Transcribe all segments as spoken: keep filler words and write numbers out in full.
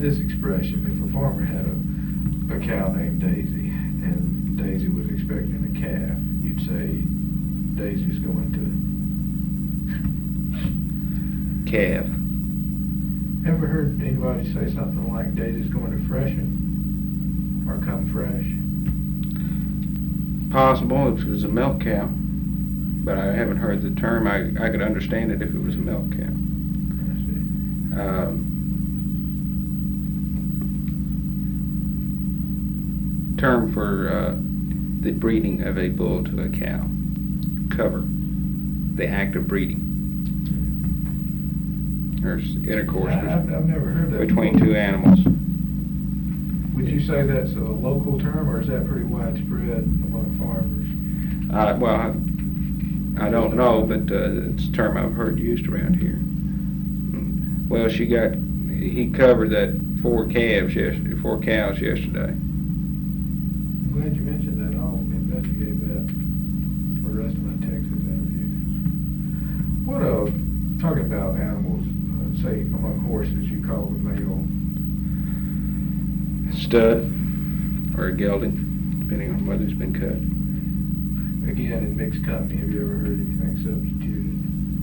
this expression: if a farmer had a, a cow named Daisy and Daisy was expecting a calf, you'd say Daisy's going to calf. Ever heard anybody say something like Daisy's going to freshen or come fresh? Possible if it was a milk cow, but I haven't heard the term. I, I could understand it if it was a milk cow. I see. Um, term for uh, the breeding of a bull to a cow. Cover. The act of breeding. There's intercourse I, I've, I've never heard that between before. two animals. Would you say that's a local term, or is that pretty widespread among farmers? Uh, well, I, I don't know, but uh, it's a term I've heard used around here. Well, she got, he covered that four calves yesterday, four cows yesterday. I'm glad you mentioned that. I'll investigate that for the rest of my Texas interviews. What, uh, talking about animals, uh, say among horses, you call the male stud or a gelding, depending on whether it's been cut. Again, in mixed company, have you ever heard anything substituted?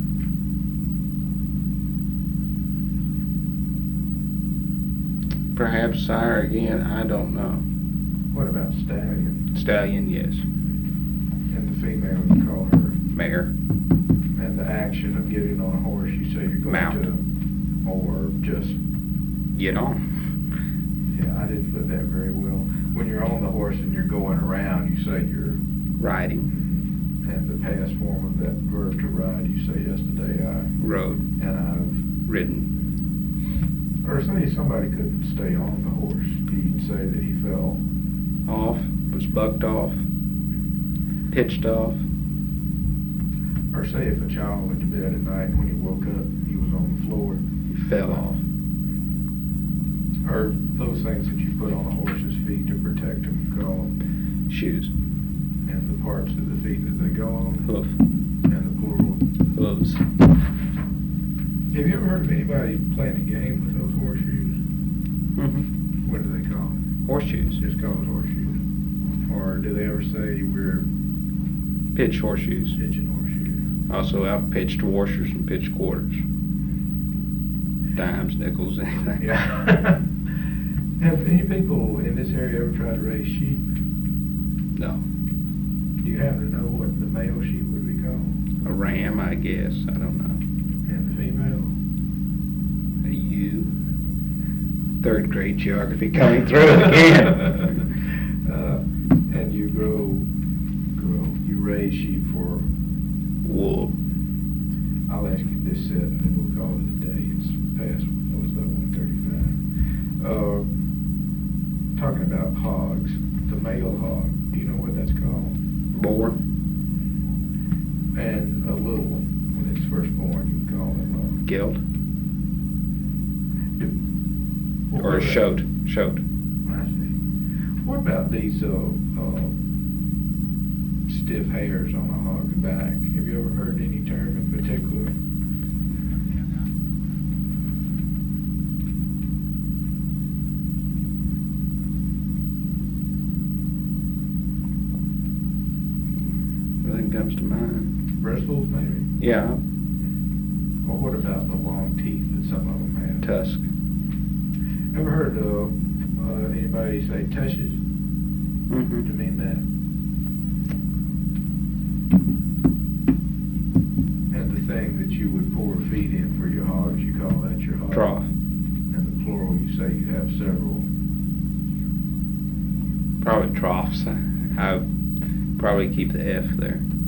Perhaps sire again, I don't know. What about stallion? Stallion, yes. And the female, you call her? Mare. And the action of getting on a horse, you say you're going Mount. to, or just... Get on. Yeah, I didn't put that very well. When you're on the horse and you're going around, you say you're... Riding. And the past form of that verb to ride, you say yesterday I... Rode. And I've... Ridden. Or say somebody couldn't stay on the horse. He'd say that he fell... Off. Was bucked off. Pitched off. Or say if a child went to bed at night and when he woke up, he was on the floor. He fell off. Or those things that you put on a horse's feet to protect him, you call them... Shoes. And the parts of the feet that they go on? Hoof. And the plural? Hooves. Have you ever heard of anybody playing a game with those horseshoes? Mm-hmm. What do they call it? Horseshoes. Just call it horseshoes. Or do they ever say we're Pitch horseshoes. pitching horseshoes? Also out pitched washers and pitched quarters. Dimes, nickels, anything. Yeah. Have any people in this area ever tried to raise sheep? No. Do you happen to know what the male sheep would be called? A ram, I guess. I don't know. And the female? A ewe. Third grade geography coming through again. uh, and you grow, grow, you raise sheep for Wool. I'll ask you this set and then we'll call it a day. It's past, oh, it's about one thirty-five. Uh, talking about hogs, the male hog, do you know what that's called? Boar. And a little one, when it's first born, you can call them a... Geld. Do, what Or a about- shoat. Shoat. I see. What about these uh, uh, stiff hairs on a hog's back? Have you ever heard any term in particular? Nothing comes to mind. Bristles, maybe? Yeah. Or what about the long teeth that some of them have? Tusk. Ever heard uh, uh, anybody say tushes Mm-hmm. to mean that? And the thing that you would pour feed in for your hogs, you call that your hog? Trough. And the plural, you say you have several. Probably troughs. I, I probably keep the F there.